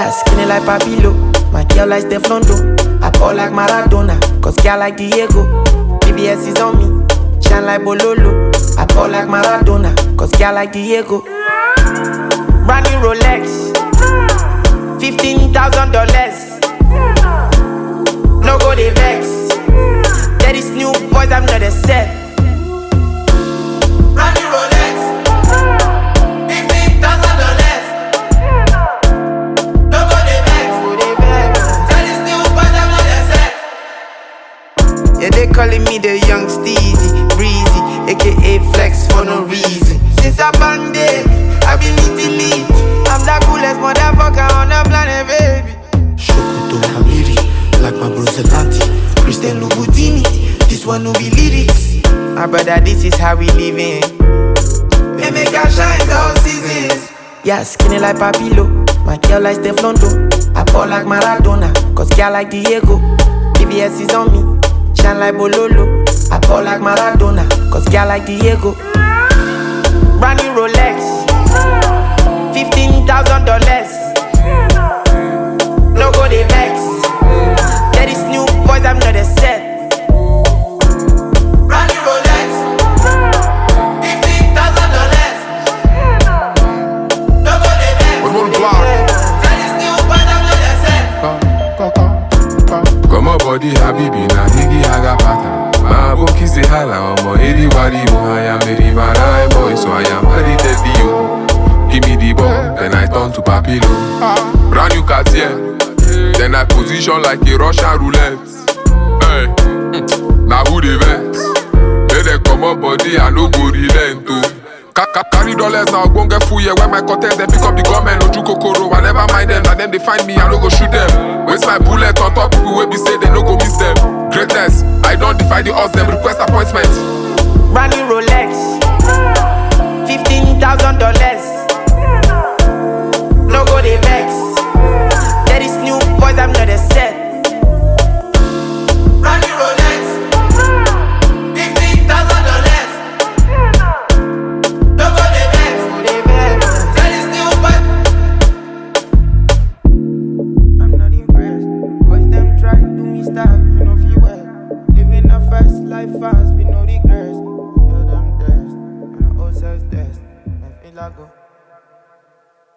Yeah, skinny like Papilo. My girl like Steflondo. I ball like Maradona, cause girl like Diego. BBS is on me, shine like Bololo. I ball like Maradona, cause girl like Diego. Brand new Rolex, $15,000. No go they vex. There is new boys, I'm not a set. Brand new Rolex, $15,000. No go they vex. There is new boys, I'm not a set. Yeah, they calling me the young Steezy, breezy, aka flex for no reason. Since I banned it, I've been eating. I'm the coolest motherfucker on the planet, baby. Shokuto Hamiri, like my bro Zelati, Christian Louboutin. This one no be lyrics. My brother, this is how we living. They make us shine all seasons. Yeah, skinny like Papilo. My girl like Steflondo. I ball like Maradona, cause girl like Diego. BBS is on me, shine like Bololo. I ball like Maradona, cause girl like Diego. Brand new Rolex, $15,000. No go they vex. There is new boys, I'm not a set. Brand new Rolex, $15,000. No go they vex. There is new boys, I'm not a set. Come on, body, Habibi, na higi haga pata. My book is a hala, omo, edi wadi mo. I am a river boy, so I am ready to you. Give me the ball, then I turn to Papilo. Brand new Cartier, then I position like a Russian roulette. Hey, now who they vex? They come up body, I no go relent to. Carry dollars now, go get full, yeah. When my contest, they pick up the government, no juko koro. I never mind them, and then they find me, I no go shoot them. Waste my bullet on top, people will be say they no go miss them. Greatness, I don't defy the odds, them request appointment. Brand new Rolex,